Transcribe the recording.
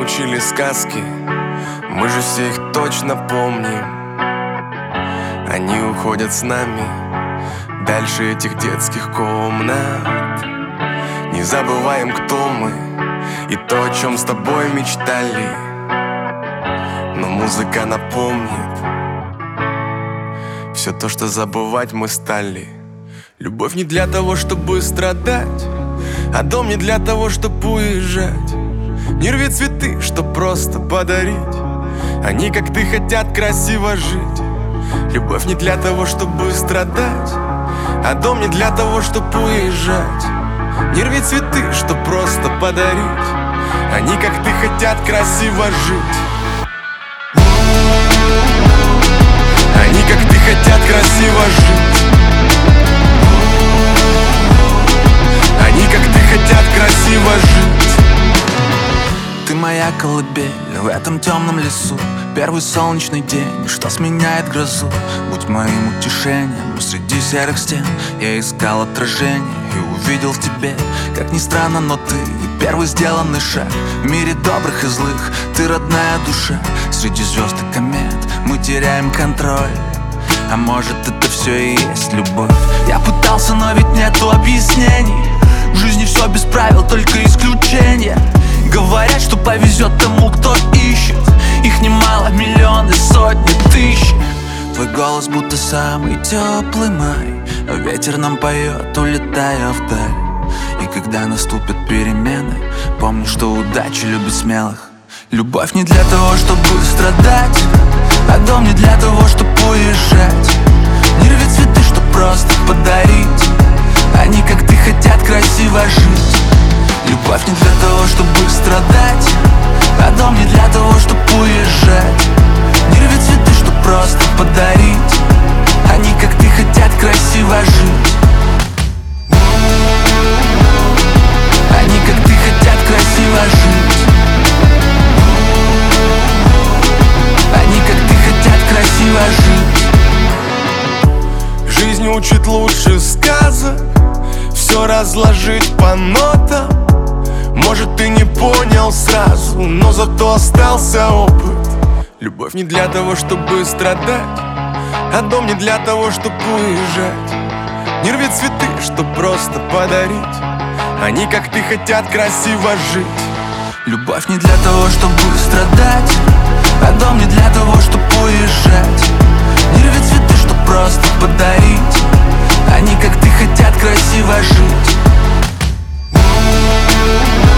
учили сказки, мы же все их точно помним. Они уходят с нами дальше этих детских комнат. Не забываем, кто мы и то, о чем с тобой мечтали. Но музыка напомнит все то, что забывать мы стали. Любовь не для того, чтобы страдать, а дом не для того, чтобы уезжать. Не рви цветы, чтоб просто подарить. Они, как ты, хотят красиво жить. Любовь не для того, чтобы страдать, а дом не для того, чтобы уезжать. Не рви цветы, чтоб просто подарить. Они, как ты, хотят красиво жить. Они, как ты, хотят красиво жить. Они, как ты, хотят красиво жить. Ты моя колыбель в этом темном лесу. Первый солнечный день, что сменяет грозу. Будь моим утешением среди серых стен. Я искал отражение и увидел в тебе. Как ни странно, но ты первый сделанный шаг в мире добрых и злых. Ты родная душа. Среди звезд и комет мы теряем контроль. А может, это все и есть любовь? Я пытался, но ведь нету объяснений. В жизни все без правил, только исключения. Говорят, что повезет тому, кто ищет. Их немало, миллионы, сотни, тысяч. Твой голос будто самый теплый май, а ветер нам поет, улетая вдаль. И когда наступят перемены, помни, что удача любит смелых. Любовь не для того, чтобы страдать, а дом не для того, чтобы уезжать. Не рви цветы, чтоб просто подарить. Они, как ты, хотят красиво жить. Любовь не для того, чтобы страдать, а дом не для того, чтобы уезжать. Не рви цветы, чтоб просто подарить. Они, как ты, хотят красиво жить. Они, как ты, хотят красиво жить. Они, как ты, хотят красиво жить. Жизнь учит лучше сказок, все разложить по нотам. Может, ты не понял сразу, но зато остался опыт. Любовь не для того, чтобы страдать, а дом не для того, чтобы уезжать. Не рви цветы, чтоб просто подарить. Они, как ты, хотят красиво жить. Любовь не для того, чтобы страдать, а дом не для того, чтобы уезжать. Не рви цветы, чтоб просто подарить. Они, как ты, хотят красиво жить.